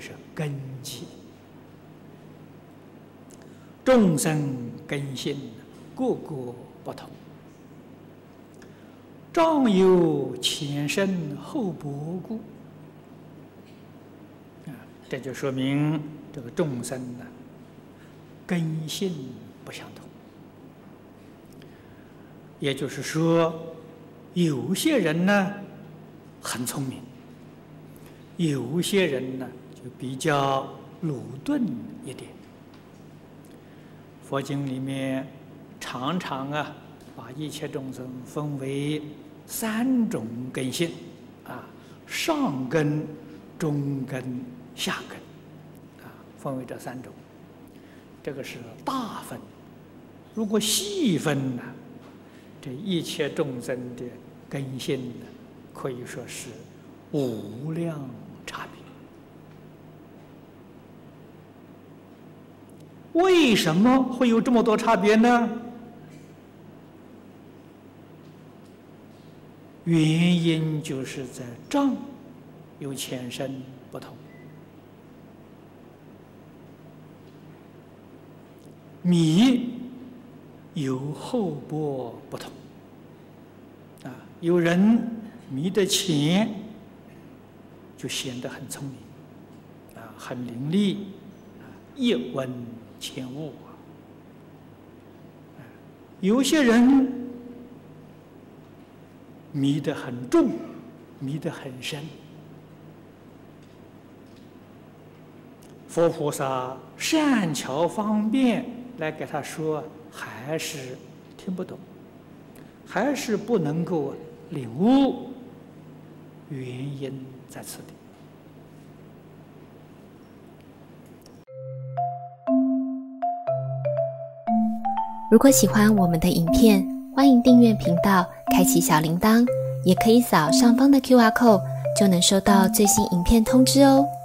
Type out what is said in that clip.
就是根器。众生根性各个不同，障有前生后薄故。这就说明这个众生呢，根性不相同。也就是说，有些人呢很聪明，有些人呢就比较鲁钝一点。佛经里面常常把一切众生分为3种根性上根、中根、下根分为这3种。这个是大分。如果细分呢，这一切众生的根性呢，可以说是无量差别。为什么会有这么多差别呢？原因就是在障有前生不同，迷有后薄不同。有人迷得前，就显得很聪明很伶俐一闻千悟有些人迷得很重，迷得很深。佛菩萨善巧方便来给他说，还是听不懂，还是不能够领悟，原因在此地。 如果喜欢我们的影片，欢迎订阅频道，开启小铃铛，也可以扫上方的 QR code，就能收到最新影片通知哦。